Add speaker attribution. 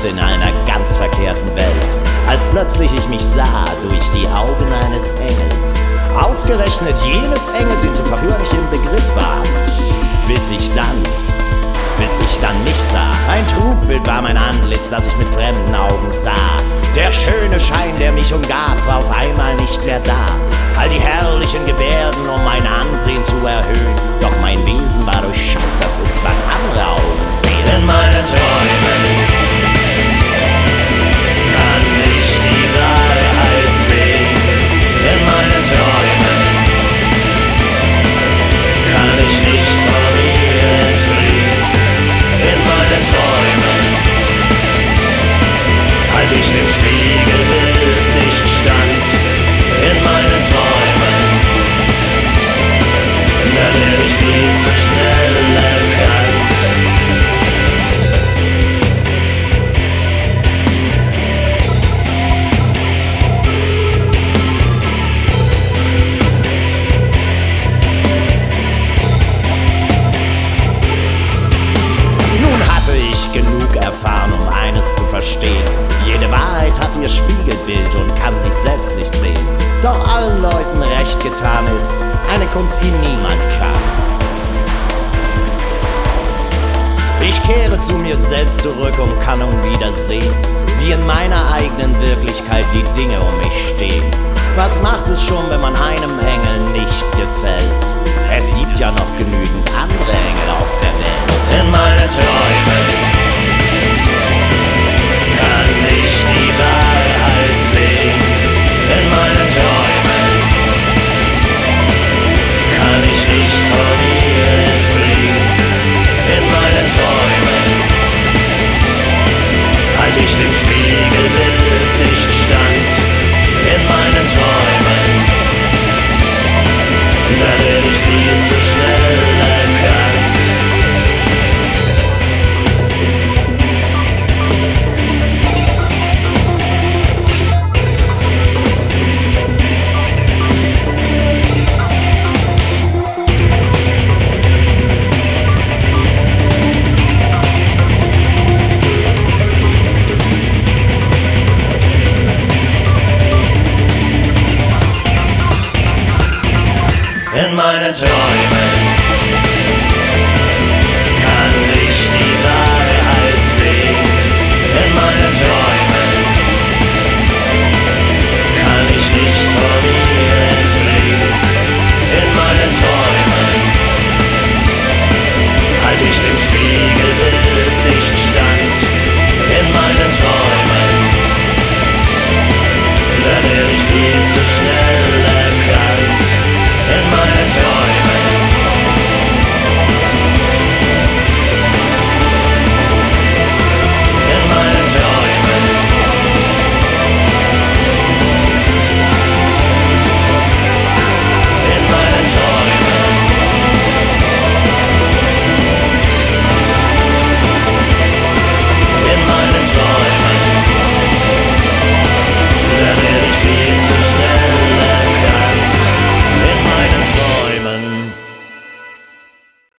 Speaker 1: schwebt in einer ganz verkehrten Welt, als plötzlich ich mich sah durch die Augen eines Engels. Ausgerechnet jenes Engel sie zu verführen ich im Begriff war, bis ich dann mich sah. Ein Trugbild war mein Antlitz, das ich mit fremden Augen sah. Der schöne Schein, der mich umgab, war auf einmal nicht mehr da. All die herrlichen Gebärden, um mein Ansehen zu erhöhen, doch mein Wesen war durchschaut, das ist, was andere Augen sehen. In meinen Träumen kann ich die Wahrheit sehen. In meinen Träumen kann ich nicht vor ihr entfliehen. In meinen Träumen halt ich dem Spiegelbild nicht stand. In meinen Träumen, da werde ich viel zu schnell erkannt. Nun hatte ich genug erfahren, um eines zu verstehen. Jede Wahrheit hat ihr Spiegelbild und kann sich selbst nicht sehen. Doch allen Leuten recht getan ist eine Kunst, die niemand kann. Ich kehre zu mir selbst zurück und kann nun wieder sehen, wie in meiner eigenen Wirklichkeit die Dinge um mich stehen. Was macht es schon, wenn man einem Engel nicht gefällt? Es gibt ja noch genügend andere Engel auf der Welt. In meinen Träumen kann ich die Wahrheit sehen. In meinen Träumen kann ich nicht von ihr entfliehen. In meinen Träumen halt ich dem Spiegelbild nicht stand. In meinen Träumen da werde ich viel zu schnell erkannt. In meinen Träumen